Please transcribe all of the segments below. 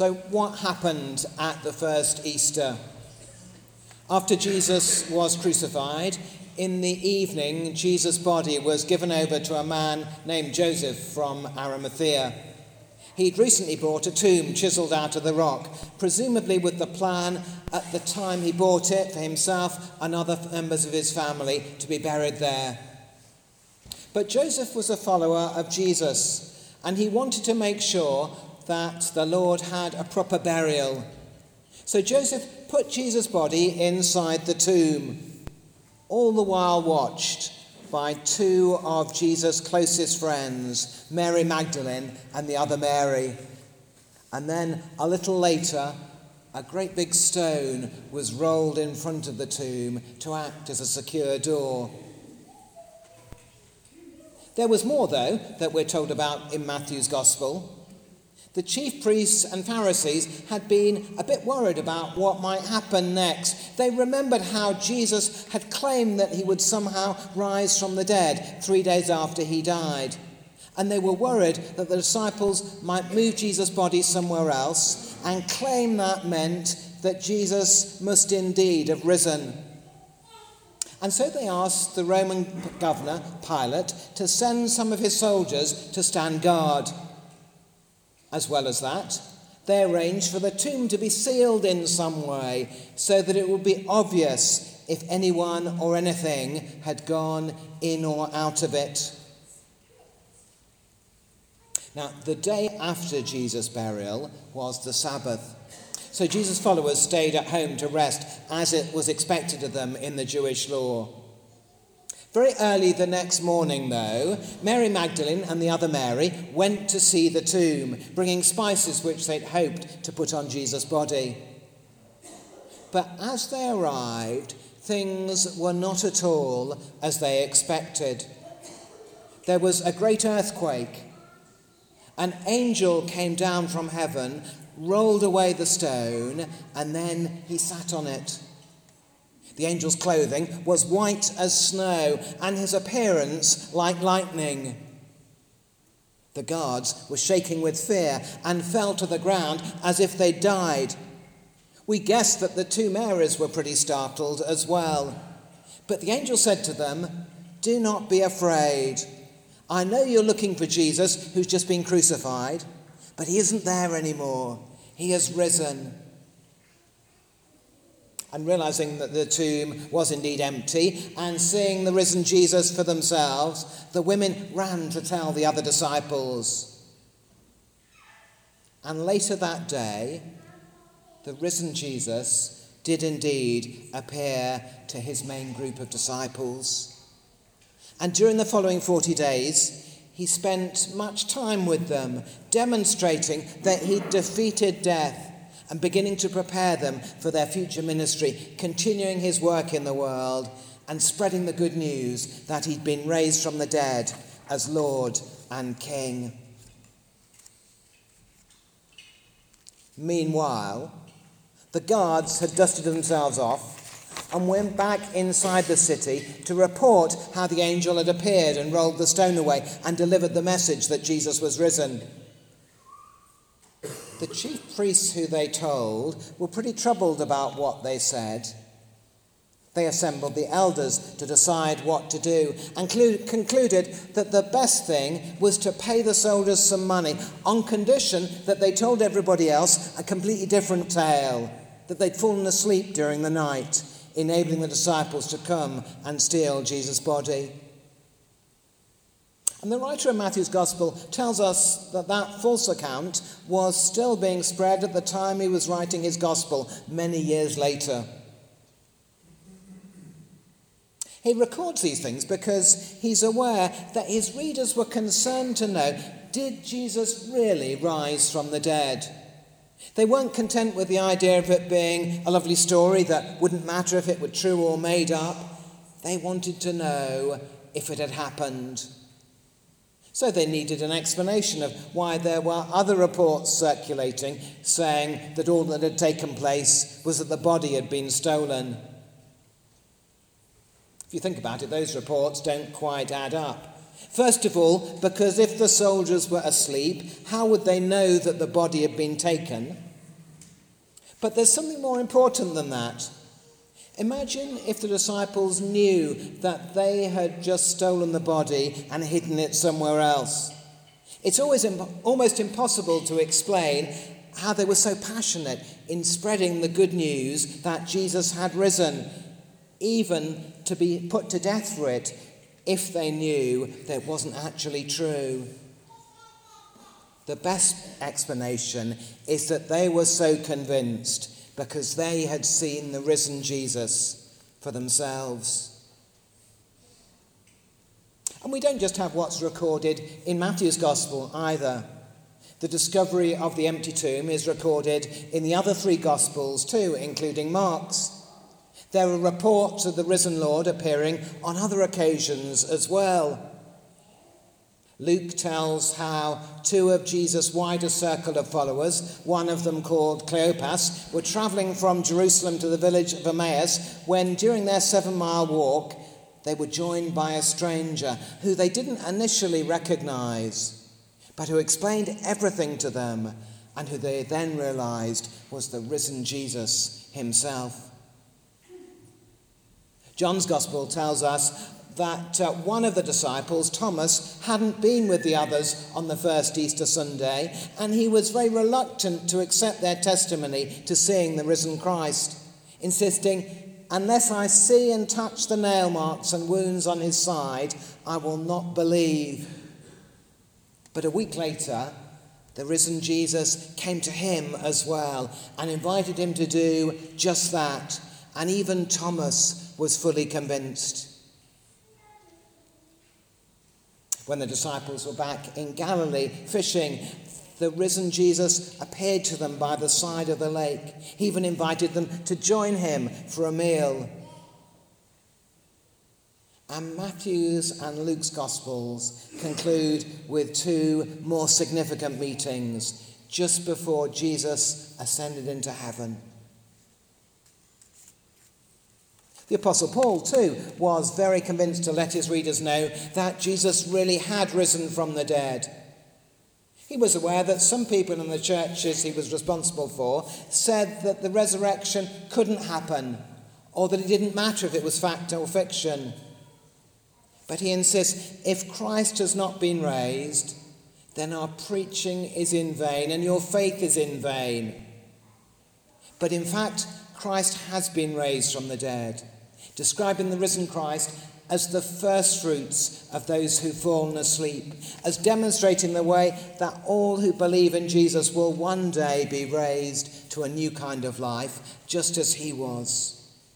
So what happened at the first Easter? After Jesus was crucified, in the evening, Jesus' body was given over to a man named Joseph from Arimathea. He'd recently bought a tomb chiselled out of the rock, presumably with the plan at the time he bought it for himself and other members of his family to be buried there. But Joseph was a follower of Jesus, and he wanted to make sure that the Lord had a proper burial. So Joseph put Jesus' body inside the tomb, all the while watched by two of Jesus' closest friends, Mary Magdalene and the other Mary. And then a little later, a great big stone was rolled in front of the tomb to act as a secure door. There was more, though, that we're told about in Matthew's Gospel. The chief priests and Pharisees had been a bit worried about what might happen next. They remembered how Jesus had claimed that he would somehow rise from the dead 3 days after he died. And they were worried that the disciples might move Jesus' body somewhere else and claim that meant that Jesus must indeed have risen. And so they asked the Roman governor, Pilate, to send some of his soldiers to stand guard. As well as that, they arranged for the tomb to be sealed in some way so that it would be obvious if anyone or anything had gone in or out of it. Now, the day after Jesus' burial was the Sabbath. So Jesus' followers stayed at home to rest, as it was expected of them in the Jewish law. Very early the next morning, though, Mary Magdalene and the other Mary went to see the tomb, bringing spices which they'd hoped to put on Jesus' body. But as they arrived, things were not at all as they expected. There was a great earthquake. An angel came down from heaven, rolled away the stone, and then he sat on it. The angel's clothing was white as snow, and his appearance like lightning. The guards were shaking with fear and fell to the ground as if they'd died. We guessed that the two Marys were pretty startled as well. But the angel said to them, "Do not be afraid. I know you're looking for Jesus, who's just been crucified, but he isn't there anymore. He has risen." And realizing that the tomb was indeed empty and seeing the risen Jesus for themselves, the women ran to tell the other disciples. And later that day, the risen Jesus did indeed appear to his main group of disciples. And during the following 40 days, he spent much time with them, demonstrating that he'd defeated death and beginning to prepare them for their future ministry, continuing his work in the world and spreading the good news that he'd been raised from the dead as Lord and King. Meanwhile, the guards had dusted themselves off and went back inside the city to report how the angel had appeared and rolled the stone away and delivered the message that Jesus was risen. The chief priests who they told were pretty troubled about what they said. They assembled the elders to decide what to do and concluded that the best thing was to pay the soldiers some money on condition that they told everybody else a completely different tale, that they'd fallen asleep during the night, enabling the disciples to come and steal Jesus' body. And the writer of Matthew's Gospel tells us that that false account was still being spread at the time he was writing his Gospel many years later. He records these things because he's aware that his readers were concerned to know, did Jesus really rise from the dead? They weren't content with the idea of it being a lovely story that wouldn't matter if it were true or made up. They wanted to know if it had happened. So they needed an explanation of why there were other reports circulating saying that all that had taken place was that the body had been stolen. If you think about it, those reports don't quite add up. First of all, because if the soldiers were asleep, how would they know that the body had been taken? But there's something more important than that. Imagine if the disciples knew that they had just stolen the body and hidden it somewhere else. It's almost impossible to explain how they were so passionate in spreading the good news that Jesus had risen, even to be put to death for it, if they knew that it wasn't actually true. The best explanation is that they were so convinced because they had seen the risen Jesus for themselves. And we don't just have what's recorded in Matthew's Gospel either. The discovery of the empty tomb is recorded in the other 3 Gospels too, including Mark's. There are reports of the risen Lord appearing on other occasions as well. Luke tells how 2 of Jesus' wider circle of followers, one of them called Cleopas, were travelling from Jerusalem to the village of Emmaus when, during their 7-mile walk, they were joined by a stranger who they didn't initially recognise, but who explained everything to them and who they then realised was the risen Jesus himself. John's Gospel tells us that one of the disciples, Thomas, hadn't been with the others on the first Easter Sunday, and he was very reluctant to accept their testimony to seeing the risen Christ, insisting, "Unless I see and touch the nail marks and wounds on his side, I will not believe." But a week later, the risen Jesus came to him as well and invited him to do just that, and even Thomas was fully convinced. When the disciples were back in Galilee fishing, the risen Jesus appeared to them by the side of the lake. He even invited them to join him for a meal. And Matthew's and Luke's Gospels conclude with 2 more significant meetings just before Jesus ascended into heaven. The Apostle Paul, too, was very convinced to let his readers know that Jesus really had risen from the dead. He was aware that some people in the churches he was responsible for said that the resurrection couldn't happen, or that it didn't matter if it was fact or fiction. But he insists, if Christ has not been raised, then our preaching is in vain and your faith is in vain. But in fact, Christ has been raised from the dead, describing the risen Christ as the first fruits of those who've fallen asleep, as demonstrating the way that all who believe in Jesus will one day be raised to a new kind of life, just as he was.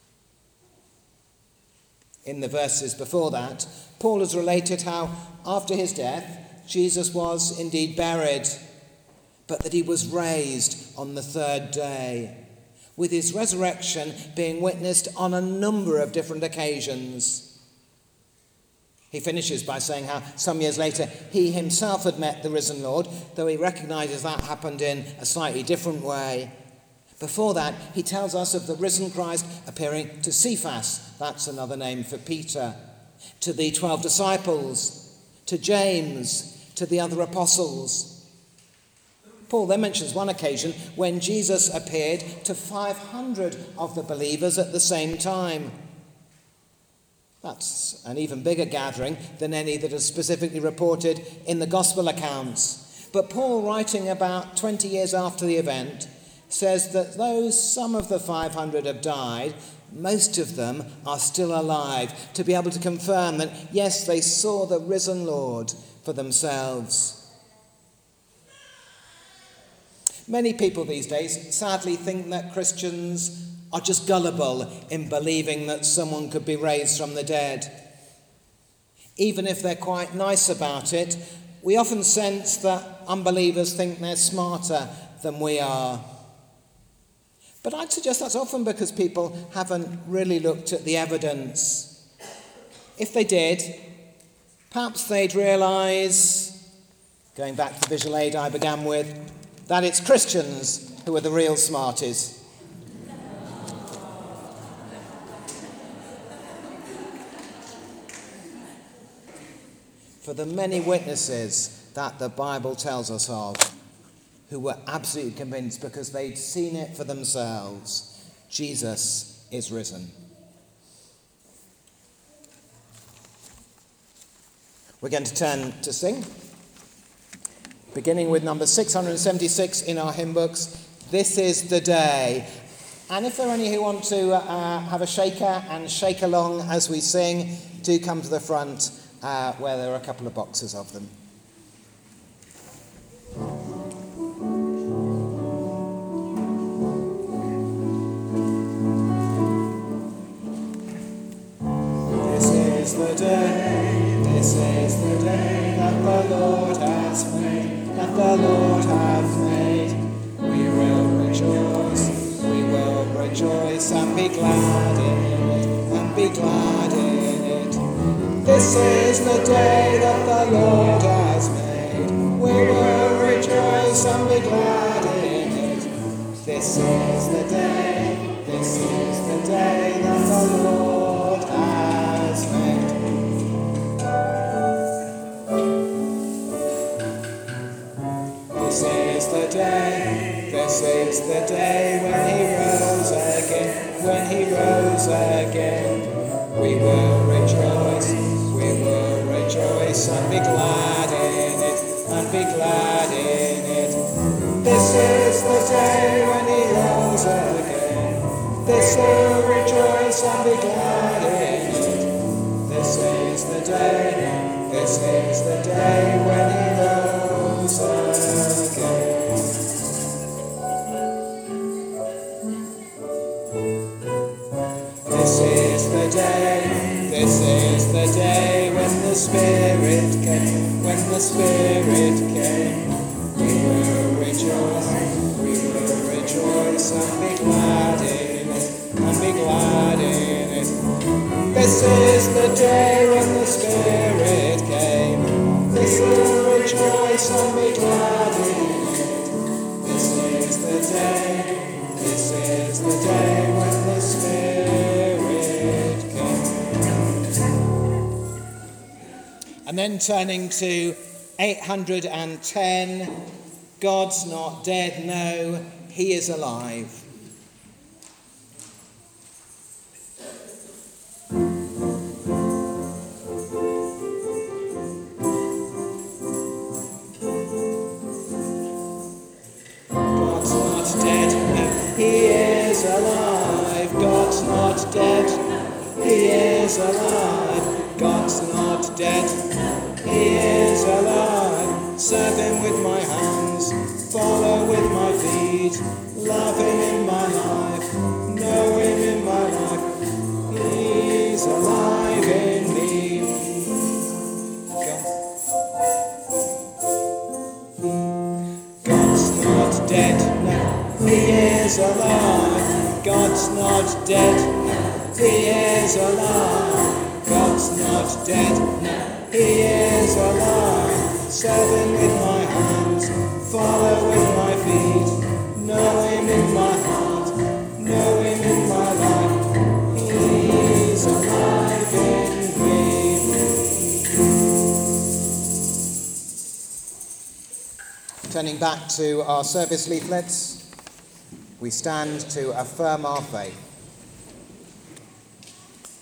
In the verses before that, Paul has related how, after his death, Jesus was indeed buried, but that he was raised on the 3rd day, with his resurrection being witnessed on a number of different occasions. He finishes by saying how some years later he himself had met the risen Lord, though he recognises that happened in a slightly different way. Before that, he tells us of the risen Christ appearing to Cephas, that's another name for Peter, to the 12 disciples, to James, to the other apostles. Paul then mentions one occasion when Jesus appeared to 500 of the believers at the same time. That's an even bigger gathering than any that is specifically reported in the gospel accounts. But Paul, writing about 20 years after the event, says that though some of the 500 have died, most of them are still alive, to be able to confirm that, yes, they saw the risen Lord for themselves. Many people these days sadly think that Christians are just gullible in believing that someone could be raised from the dead. Even if they're quite nice about it, we often sense that unbelievers think they're smarter than we are. But I'd suggest that's often because people haven't really looked at the evidence. If they did, perhaps they'd realise, going back to the visual aid I began with, that it's Christians who are the real smarties. For the many witnesses that the Bible tells us of, who were absolutely convinced because they'd seen it for themselves. Jesus is risen. We're going to turn to sing, beginning with number 676 in our hymn books, This is the Day. And if there are any who want to have a shaker and shake along as we sing, do come to the front where there are a couple of boxes of them. This is the day that the Lord has made, that the Lord hath made. We will rejoice and be glad in it, and be glad in it. This is the day that the Lord has made. We will rejoice and be glad in it. This is the day that the Lord has made. This is the day when he rose again. We will rejoice and be glad in it, and be glad in it. This is the day when he rose again. This will rejoice and be glad in it. This is the day when he rose again. This is the day when the Spirit came, We will rejoice and be glad in it, and be glad in it. This is the day when the Spirit came. We will rejoice and be glad in it. This is the day when the Spirit came. And then turning to 810, God's not dead, no, he is alive. God's not dead, no, he is alive. God's not dead, he is alive. God's not dead, he is alive. Serve him with my hands, follow with my feet, love him in my life, know him in my life. He's alive in me. God's not dead, no, he is alive. God's not dead, he is alive. God's not dead, no, he is alive. Serve him with my hands, follow with my feet, know him in my heart, know him in my life. He's alive in me. Turning back to our service leaflets, we stand to affirm our faith.